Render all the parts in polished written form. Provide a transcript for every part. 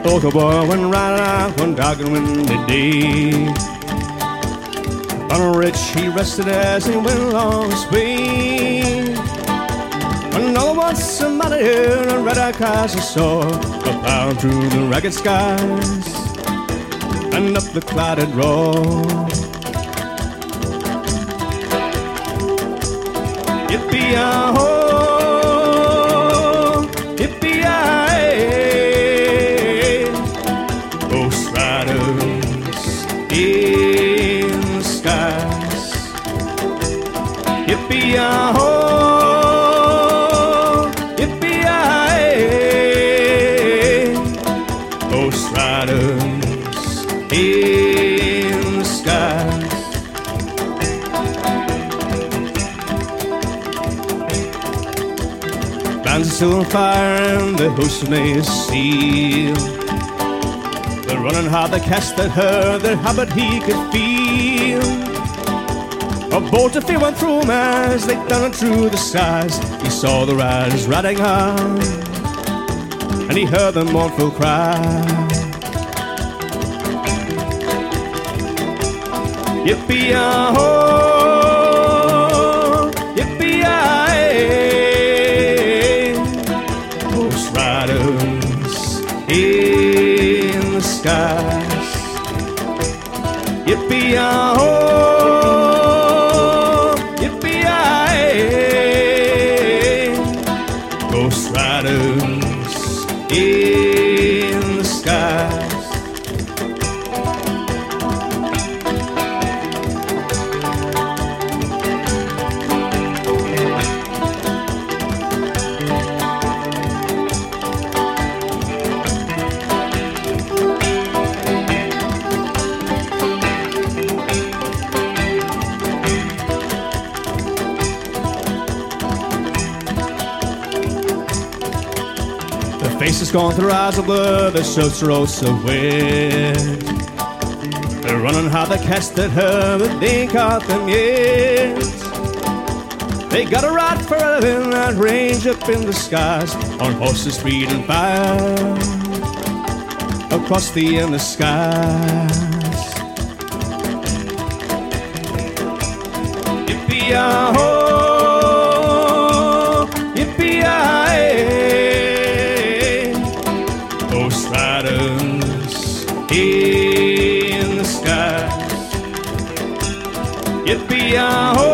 Oh, the boy went riding out one dark and windy day. On a ridge he rested as he went along his way. And all at once somebody heard a red-eyed cry he saw, plowing through the ragged skies and up the clouded road. Yippee-yah-ho, yippee-yah-hey, ghost riders in the skies. Yippee-yah-ho, yippee-yah-hey, ghost riders in the skies. Lands are still on fire and the host may seal. They're running hard, they cast that herd, their habit he could feel. A bolt of fear went through him as they thundered through the skies. He saw the riders riding hard, and he heard the mournful cry. Yippee-yah-ho, yippee-yah-hey, ghost riders in the skies. Yippee-yah-ho, yippee-yah-hey, ghost riders in the skies. Their faces gone, their eyes are blurred, their shirts are all so wet. They're running hard, they cast that herd, but they ain't caught them yet. They got a ride further than that range up in the skies, on horses breathing fire across the endless skies. Yippee-yah-ho, yippee-yah-hey, ghost riders in the skies. Yippee-yah-ho,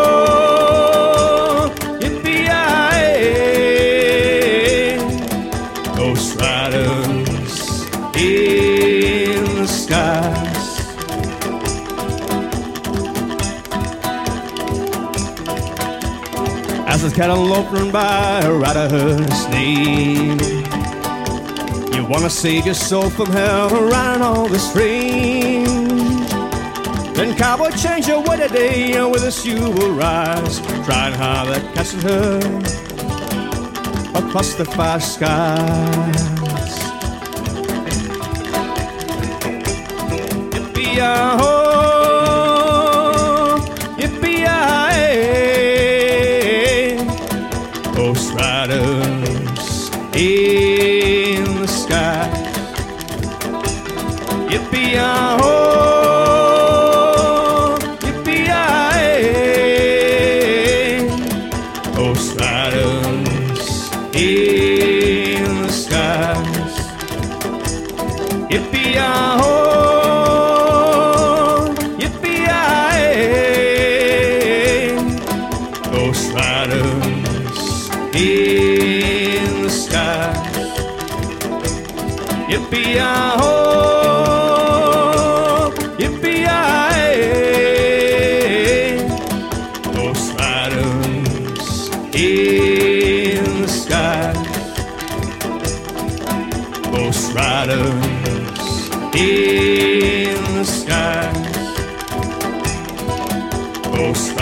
yippee-yah-hey, ghost riders in the skies. As the cantaloupe run by, a rider heard his name. You wanna save your soul from hell, riding all this rain. Then cowboy, change your way today, and with us you will rise, trying hard that catching her across the fire skies. Yippee-yah-ho, yippee-yah-hey, ghost riders in the sky. Yippee-yah-ho, yippee-yah-hey, ghost riders in the skies. Yippee-yah-ho, yippee-yah-hey, ghost riders in the skies. Yippee-yah-ho, yippee-yah-hey, ghost riders in the skies. Ghost riders in the skies. Ghost